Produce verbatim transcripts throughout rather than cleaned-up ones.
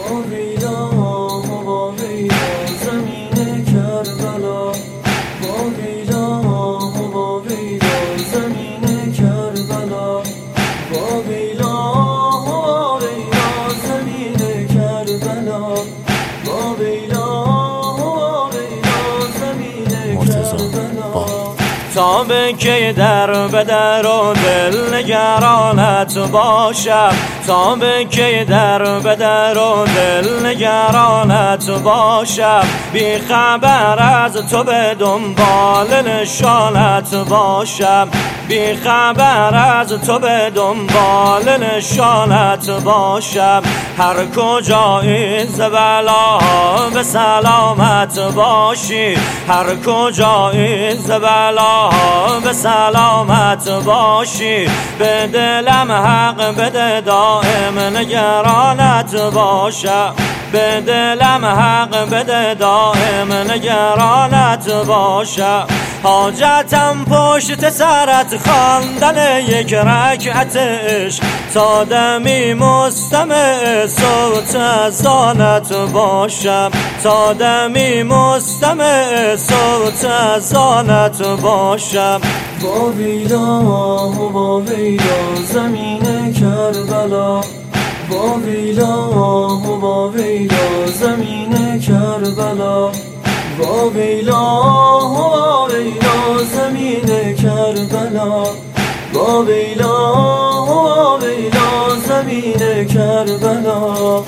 ویلا و ویلا زمین کربلا، با ویلا و ویلا زمین کربلا، با ویلا و ویلا زمین کربلا، با ویلا و ویلا زمین کربلا. تا به کی در به در و دل نگرانت باشم، تا به کی در به در و دل نگرانت باشم، بی خبر از تو به دنبال نشانت باشم، بی خبر از تو به دنبال نشانت باشم. هر کجایی ز بلا به سلامت باشی، هر کجایی ز بلا به سلامت باشی. به دلم حق بده دائم نگرانت باشم، به دلم حق بده دائم نگرانت باشم. حاجتم پشت سرت خواندن یک رکعت عشق، تا دمی مستمع صوت اذانت باشم، تا دمی مستمع صوت اذانت باشم. با ویلا و ویلا زمین کربلا، با ویلا و ویلا زمین کربلا، با ویلا و ویلا زمین کربلا، با ویلا و ویلا زمین کربلا.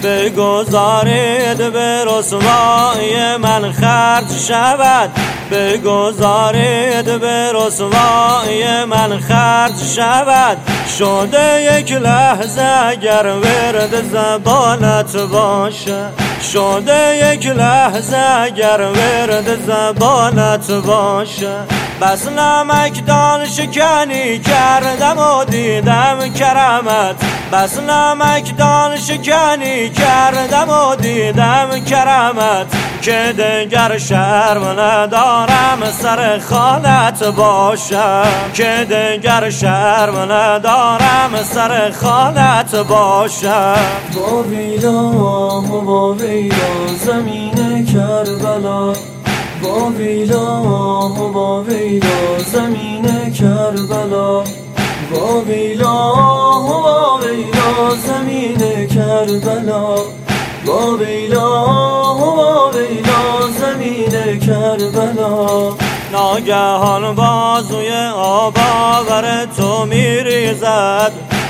بگذارید به رسوایی من خرج شود، بگذارید به رسوایی من خرج شود. شده یک لحظه اگر ورد زبانت باشد، شده یک لحظه اگر ورد زبانت باشد. بس نمکدان شکنی کردم و دیدم کرمت، بس نمکدان شکنی کردم و دیدم کرمت. که دگر شرم ندارم سر خانت باشم، که دگر شرم ندارم سر خانت باشم. با ویلا و ویلا زمین کربلا، با ویلا و ویلا زمین کربلا، با ویلا و ویلا زمین کربلا، با ویلا و ویلا زمین کربلا. ناگهان بازوی آب آور تو میریزد،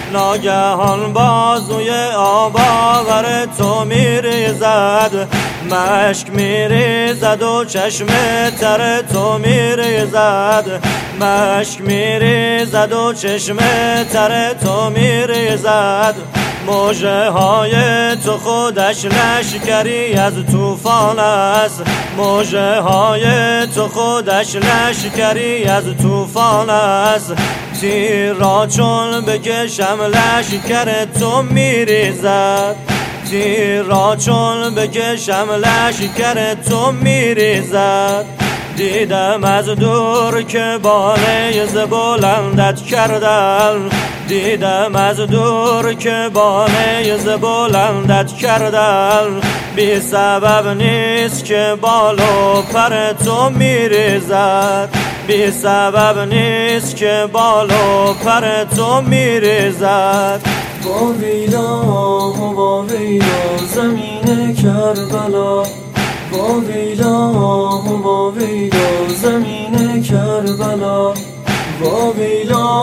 ناگهان بازوی آب آور تو میریزد. مشک میریزد و چشم تر تو میریزد، مشک میریزد و چشم تر تو میریزد. موجه های تو خودش لشکری از طوفان است، موجه های تو خودش لشکری از طوفان است. تیر را چون بکشم لشکر تو میریزد، تیر را چون بکشم لشکر تو میریزد. دیدم از دور که باله ز بلندت کردن، دیدم از دور که باله ز بلندت کردن. بی سبب نیست که بال و پر تو میریزد، بی سبب نیست که بال و پر تو میریزد. با ویلا و ویلا زمین کربلا، با ویلا و ویلا زمین کربلا، با ویلا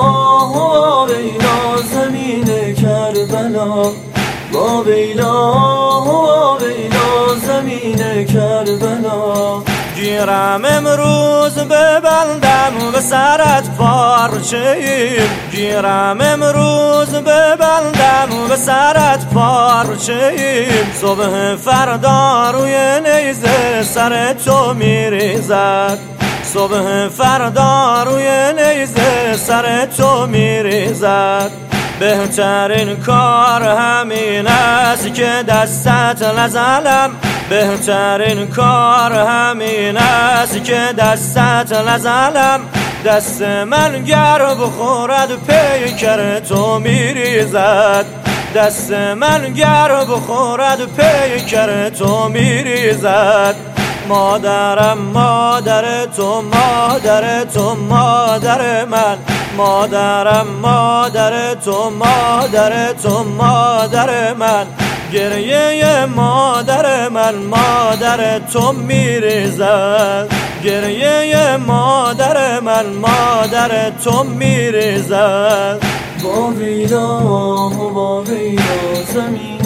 و ویلا زمین کربلا، با ویلا و ویلا زمین کربلا. گیرم امروز ببندم به سرت پارچه ایم، گیرم امروز ببندم به سرت پارچه ایم. صبح فردا روی نیزه سر تو میریزد، صبح فردا روی نیزه سر تو میریزد. بهترین کار همین است که دستت نزنم، بهترین کار همین است که دستت نزنم. دست من گر بخورد پیکر تو میریزد، دست من گر بخورد پیکر تو میریزد. مادرم مادر تو مادر تو مادر من، مادرم مادر تو مادر تو مادر من، گریه مادر من مادر تو میریزد. گریه مادر من مادر تو میریزد. با ویلا و با ویلا زمین